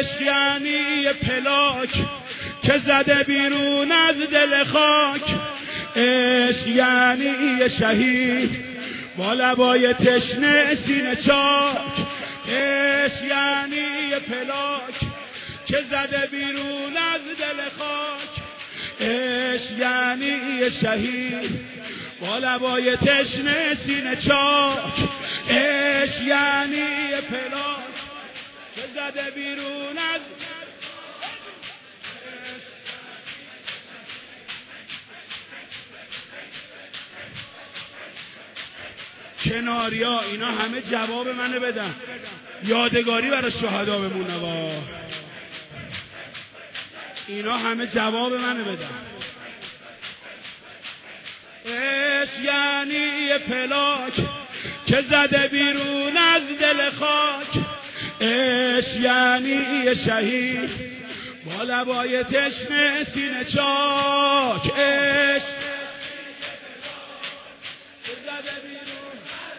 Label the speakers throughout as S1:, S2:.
S1: عشق یعنی یه پلاک که زده بیرون از دل خاک. عشق یعنی یه شهید با لبای تشنه سینه چاک. عشق یعنی یه پلاک که زده بیرون از دل خاک. عشق یعنی یه شهید با لبای تشنه سینه چاک. عشق یعنی یه پلاک که زده بیرون از کناریا. اینا همه جواب منو بدن، یادگاری برای شهدا بمونه. با اینا همه جواب منو بدن. عشق یعنی یه پلاک که زده بیرون از دل خاک. عشق یعنی یه شهید با لبای تشنه سینه چاک. عشق که زده بیرون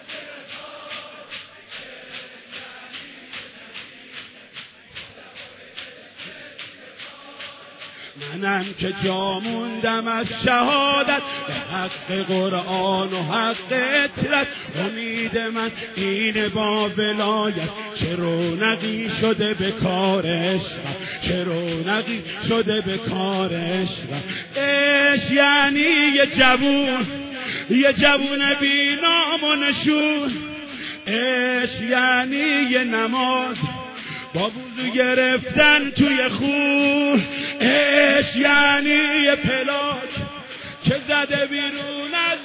S1: منم که جا موندم از شهادت به حق قرآن و حق اطلت. امید من اینه با ولایت چه رونقی شده به کار عشقم، چه رونقی شده به کار عشقم. عشق یعنی یه جوون، یه جوون بی نام و نشون. عشق یعنی یه نماز با وضو گرفتن توی خون. عشق یعنی یه پلاک که زده بیرون از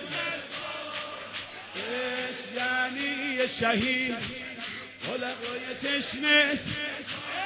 S1: عشق یعنی یه شهید با لبای تشنه